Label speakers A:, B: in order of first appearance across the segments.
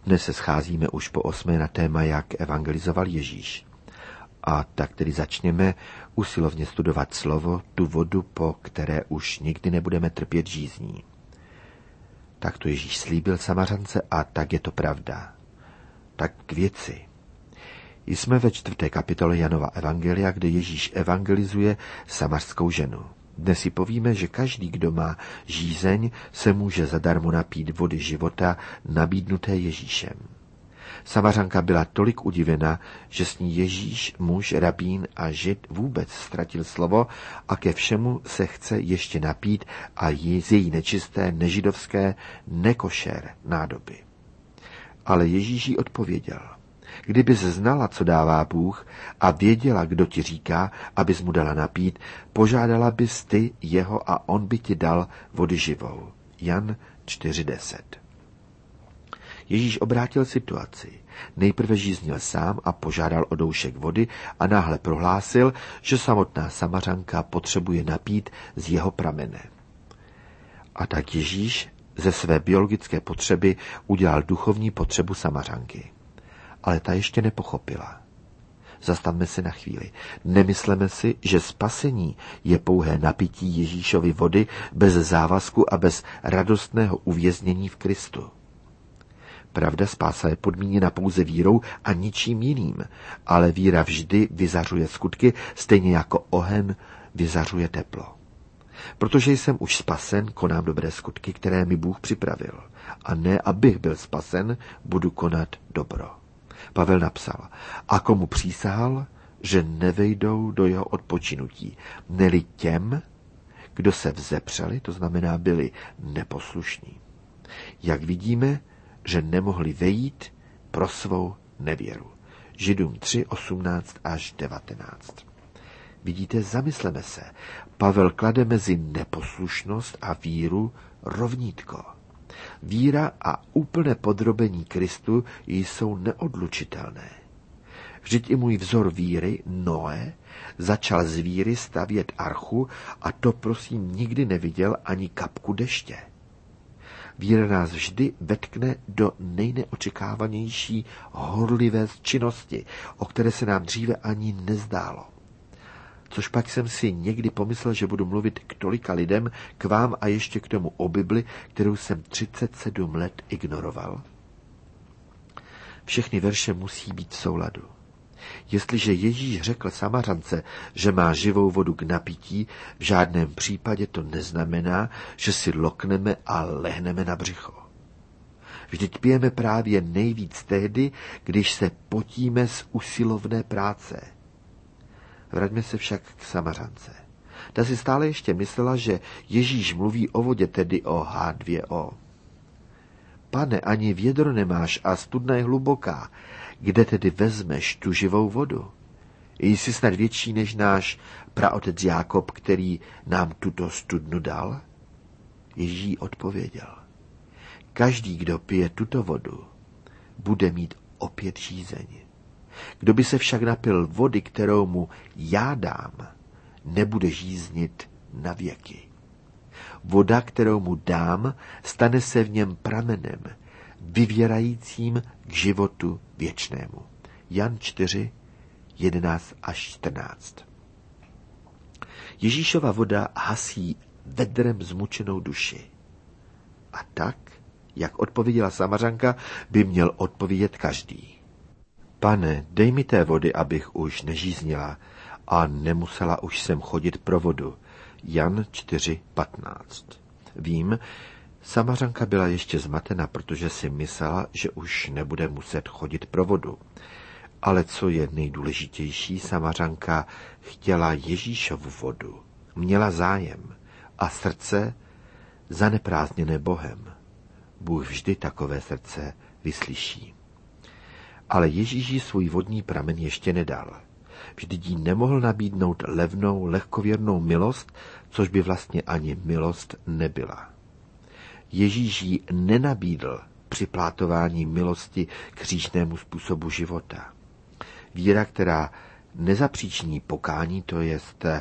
A: Dnes se scházíme už po 8. na téma, jak evangelizoval Ježíš. A tak tedy začněme usilovně studovat slovo, tu vodu, po které už nikdy nebudeme trpět žízní. Tak to Ježíš slíbil Samařance a tak je to pravda. Tak k věci. Jsme ve 4. kapitole Janova evangelia, kde Ježíš evangelizuje samařskou ženu. Dnes si povíme, že každý, kdo má žízeň, se může zadarmo napít vody života nabídnuté Ježíšem. Samařanka byla tolik udivena, že s ní Ježíš, muž, rabín a žid vůbec ztratil slovo a ke všemu se chce ještě napít a z její nečisté, nežidovské, nekošer nádoby. Ale Ježíš jí odpověděl: Kdybys znala, co dává Bůh, a věděla, kdo ti říká, abys mu dala napít, požádala bys ty jeho a on by ti dal vody živou. Jan 4:10. Ježíš obrátil situaci. Nejprve žíznil sám a požádal o doušek vody a náhle prohlásil, že samotná Samařanka potřebuje napít z jeho pramene. A tak Ježíš ze své biologické potřeby udělal duchovní potřebu Samařanky. Ale ta ještě nepochopila. Zastavme se na chvíli. Nemysleme si, že spasení je pouhé napití Ježíšovy vody bez závazku a bez radostného uvěznění v Kristu. Pravda, spása je podmíněna pouze vírou a ničím jiným, ale víra vždy vyzařuje skutky, stejně jako oheň vyzařuje teplo. Protože jsem už spasen, konám dobré skutky, které mi Bůh připravil. A ne, abych byl spasen, budu konat dobro. Pavel napsal: a komu přísahal, že nevejdou do jeho odpočinutí, neli těm, kdo se vzepřeli, to znamená byli neposlušní. Jak vidíme, že nemohli vejít pro svou nevěru. Židům 3:18 až 19. Vidíte, zamysleme se. Pavel klade mezi neposlušnost a víru rovnítko. Víra a úplné podrobení Kristu jsou neodlučitelné. Vždyť i můj vzor víry, Noé, začal z víry stavět archu a to prosím nikdy neviděl ani kapku deště. Víra nás vždy vetkne do nejneočekávanější horlivé činnosti, o které se nám dříve ani nezdálo. Což pak jsem si někdy pomyslel, že budu mluvit k tolika lidem, k vám a ještě k tomu o Bibli, kterou jsem 37 let ignoroval. Všechny verše musí být v souladu. Jestliže Ježíš řekl Samařance, že má živou vodu k napití, v žádném případě to neznamená, že si lokneme a lehneme na břicho. Vždyť pijeme právě nejvíc tehdy, když se potíme z usilovné práce. Vraťme se však k Samařance. Ta si stále ještě myslela, že Ježíš mluví o vodě, tedy o H2O. Pane, ani vědro nemáš a studna je hluboká. Kde tedy vezmeš tu živou vodu? Jsi snad větší než náš praotec Jákob, který nám tuto studnu dal? Ježíš odpověděl: Každý, kdo pije tuto vodu, bude mít opět žízeň. Kdo by se však napil vody, kterou mu já dám, nebude žíznit na věky. Voda, kterou mu dám, stane se v něm pramenem, vyvěrajícím k životu věčnému. Jan 4:11 až 14. Ježíšova voda hasí vedrem zmučenou duši. A tak, jak odpověděla Samařanka, by měl odpovědět každý. Pane, dej mi té vody, abych už nežíznila a nemusela už sem chodit pro vodu. Jan 4:15. Vím, Samařanka byla ještě zmatena, protože si myslela, že už nebude muset chodit pro vodu. Ale co je nejdůležitější, Samařanka chtěla Ježíšovu vodu. Měla zájem a srdce zaneprázdněné Bohem. Bůh vždy takové srdce vyslyší. Ale Ježíš jí svůj vodní pramen ještě nedal. Vždyť jí nemohl nabídnout levnou, lehkověrnou milost, což by vlastně ani milost nebyla. Ježíš jí nenabídl připlátování milosti k hříšnému způsobu života. Víra, která nezapříčiní pokání, to jest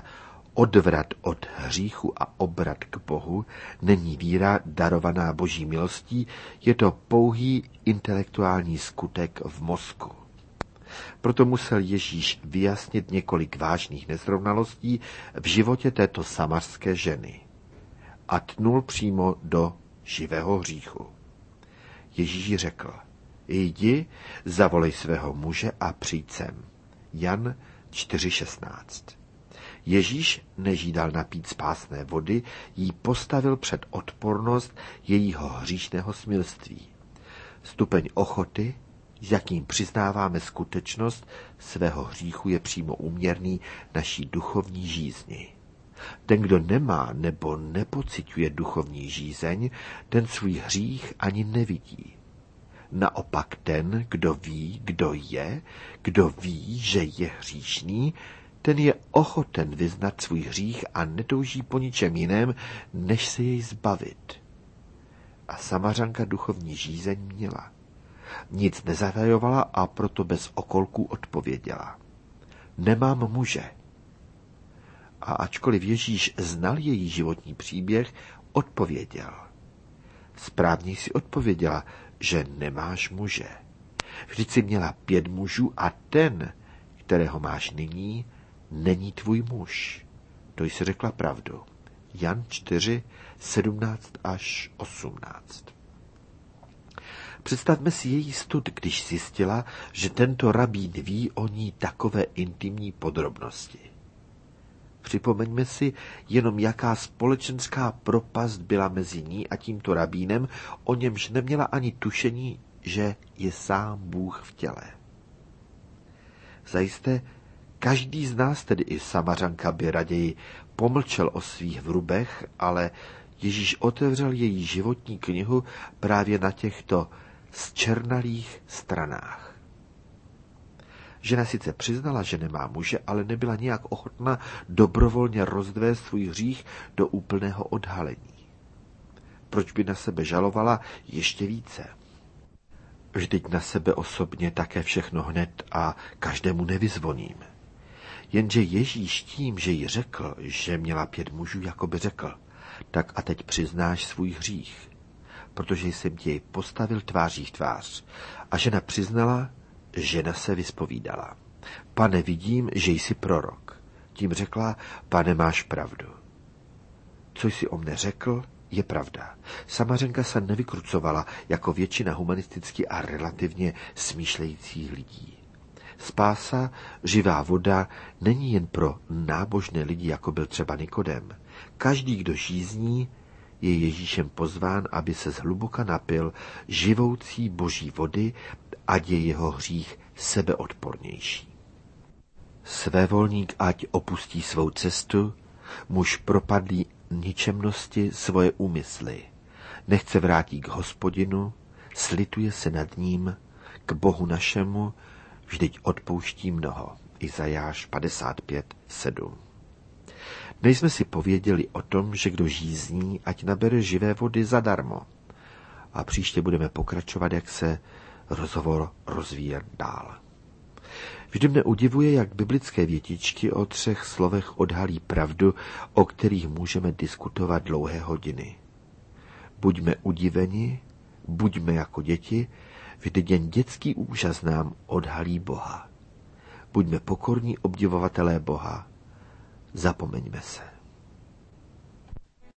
A: Odvrat od hříchu a obrat k Bohu není víra darovaná Boží milostí, je to pouhý intelektuální skutek v mozku. Proto musel Ježíš vyjasnit několik vážných nesrovnalostí v životě této samařské ženy a tnul přímo do živého hříchu. Ježíš řekl: jdi, zavolej svého muže a přijď sem. Jan 4,16. Ježíš, než jí dal napít spásné vody, jí postavil před odpornost jejího hříšného smilství. Stupeň ochoty, s jakým přiznáváme skutečnost svého hříchu, je přímo úměrný naší duchovní žízni. Ten, kdo nemá nebo nepociťuje duchovní žízeň, ten svůj hřích ani nevidí. Naopak ten, kdo ví, kdo je, kdo ví, že je hříšný, ten je ochoten vyznat svůj hřích a netouží po ničem jiném, než se jej zbavit. A Samařanka duchovní žízeň měla. Nic nezatajovala a proto bez okolků odpověděla: nemám muže. A ačkoliv Ježíš znal její životní příběh, odpověděl: správně jsi odpověděla, že nemáš muže. Vždyť jsi měla 5 mužů a ten, kterého máš nyní, není tvůj muž. To jsi řekla pravdu. Jan 4, 17 až 18. Představme si její stud, když zjistila, že tento rabín ví o ní takové intimní podrobnosti. Připomeňme si jenom, jaká společenská propast byla mezi ní a tímto rabínem, o němž neměla ani tušení, že je sám Bůh v těle. Zajisté každý z nás, tedy i Samařanka, by raději pomlčel o svých vrubech, ale Ježíš otevřel její životní knihu právě na těchto zčernalých stranách. Žena sice přiznala, že nemá muže, ale nebyla nijak ochotna dobrovolně rozdvést svůj hřích do úplného odhalení. Proč by na sebe žalovala ještě více? Vždyť na sebe osobně také všechno hned a každému nevyzvoním. Jenže Ježíš tím, že jí řekl, že měla 5 mužů, jako by řekl: tak a teď přiznáš svůj hřích, protože jsem tě jej postavil tváří v tvář. A žena přiznala, žena se vyspovídala: Pane, vidím, že jsi prorok. Tím řekla: Pane, máš pravdu. Co jsi o mne řekl, je pravda. Samařenka se nevykrucovala jako většina humanisticky a relativně smýšlejících lidí. Spása, živá voda, není jen pro nábožné lidi, jako byl třeba Nikodem. Každý, kdo žízní, je Ježíšem pozván, aby se zhluboka napil živoucí boží vody, ať je jeho hřích sebeodpornější. Svévolník ať opustí svou cestu, muž propadlý ničemnosti svoje úmysly, nechce vrátit k Hospodinu, slituje se nad ním, k Bohu našemu, vždyť odpouští mnoho. Izajáš 55:7. Nejsme si pověděli o tom, že kdo žízní, ať nabere živé vody zadarmo. A příště budeme pokračovat, jak se rozhovor rozvíjet dál. Vždy mne udivuje, jak biblické větičky o 3 slovech odhalí pravdu, o kterých můžeme diskutovat dlouhé hodiny. Buďme udiveni, buďme jako děti, vždyť jen dětský úžas nám odhalí Boha. Buďme pokorní obdivovatelé Boha. Zapomeňme se.